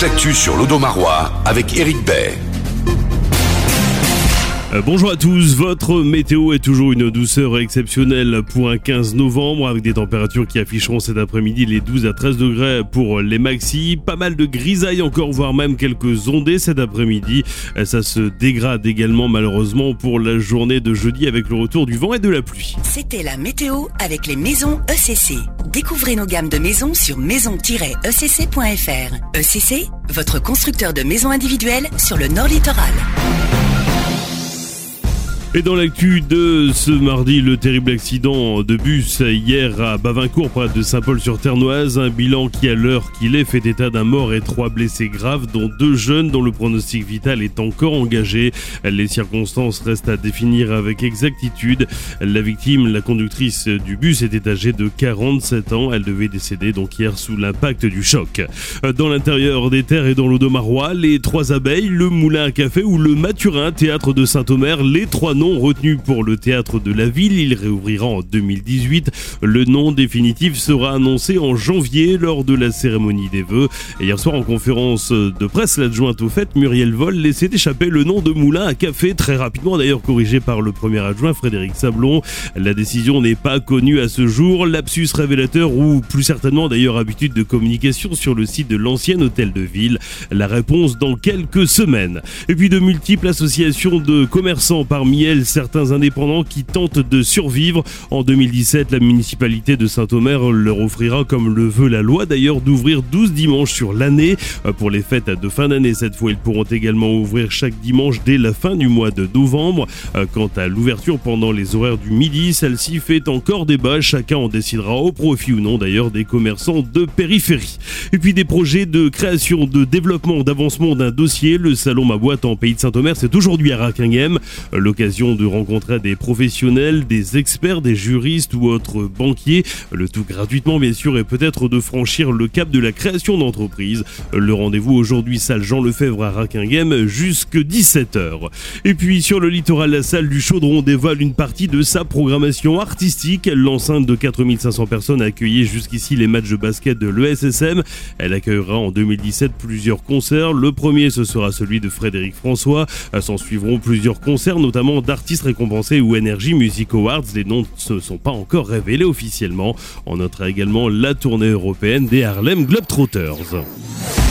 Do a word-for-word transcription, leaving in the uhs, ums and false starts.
toute l'actu sur l'Audomarois avec Éric Bay. Euh, bonjour à tous, votre météo est toujours une douceur exceptionnelle pour un quinze novembre avec des températures qui afficheront cet après-midi les douze à treize degrés pour les maxis. Pas mal de grisailles encore, voire même quelques ondées cet après-midi. Euh, ça se dégrade également malheureusement pour la journée de jeudi avec le retour du vent et de la pluie. C'était la météo avec les maisons E C C. Découvrez nos gammes de maisons sur maison tiret e c c point f r. E C C, votre constructeur de maisons individuelles sur le Nord Littoral. Et dans l'actu de ce mardi, le terrible accident de bus hier à Bavincourt, près de Saint-Paul-sur-Ternoise. Un bilan qui, à l'heure qu'il est, fait état d'un mort et trois blessés graves, dont deux jeunes dont le pronostic vital est encore engagé. Les circonstances restent à définir avec exactitude. La victime, la conductrice du bus, était âgée de quarante-sept ans. Elle devait décéder donc hier sous l'impact du choc. Dans l'intérieur des terres et dans l'Audomarois, les Trois Abeilles, le Moulin à Café ou le Mathurin, théâtre de Saint-Omer, les trois nom retenu pour le théâtre de la ville. Il réouvrira en deux mille dix-huit. Le nom définitif sera annoncé en janvier lors de la cérémonie des vœux. Et hier soir en conférence de presse, l'adjointe aux fêtes, Muriel Vol, laissait échapper le nom de Moulin à Café, très rapidement d'ailleurs corrigé par le premier adjoint Frédéric Sablon. La décision n'est pas connue à ce jour. Lapsus révélateur ou plus certainement d'ailleurs habitude de communication sur le site de l'ancien hôtel de ville. La réponse dans quelques semaines. Et puis de multiples associations de commerçants, parmi elles certains indépendants qui tentent de survivre. En deux mille dix-sept, la municipalité de Saint-Omer leur offrira, comme le veut la loi d'ailleurs, d'ouvrir douze dimanches sur l'année. Pour les fêtes de fin d'année, cette fois, ils pourront également ouvrir chaque dimanche dès la fin du mois de novembre. Quant à l'ouverture pendant les horaires du midi, celle-ci fait encore débat. Chacun en décidera au profit ou non d'ailleurs des commerçants de périphérie. Et puis des projets de création, de développement, d'avancement d'un dossier. Le salon Ma Boîte en Pays de Saint-Omer, c'est aujourd'hui à Raquinghem. L'occasion de rencontrer des professionnels, des experts, des juristes ou autres banquiers, le tout gratuitement bien sûr, et peut-être de franchir le cap de la création d'entreprise. Le rendez-vous aujourd'hui, salle Jean Lefebvre à Raquinghem, jusque dix-sept heures. Et puis sur le littoral, la salle du Chaudron dévoile une partie de sa programmation artistique. L'enceinte de quatre mille cinq cents personnes a accueilli jusqu'ici les matchs de basket de l'E S S M. Elle accueillera en deux mille dix-sept plusieurs concerts. Le premier, ce sera celui de Frédéric François. S'en suivront plusieurs concerts, notamment d'artistes récompensés ou Energy Music Awards. Les noms ne sont pas encore révélés officiellement. On notera également la tournée européenne des Harlem Globetrotters.